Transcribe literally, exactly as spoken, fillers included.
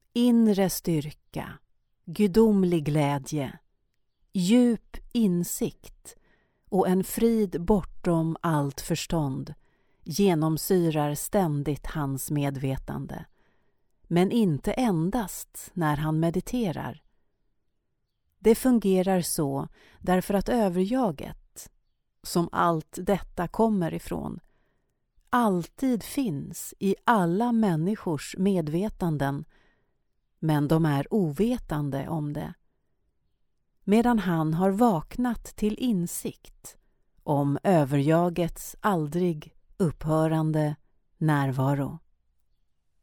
inre styrka, gudomlig glädje, djup insikt och en frid bortom allt förstånd genomsyrar ständigt hans medvetande, men inte endast när han mediterar. Det fungerar så därför att överjaget, som allt detta kommer ifrån, alltid finns i alla människors medvetanden, men de är ovetande om det, medan han har vaknat till insikt om överjagets aldrig upphörande närvaro.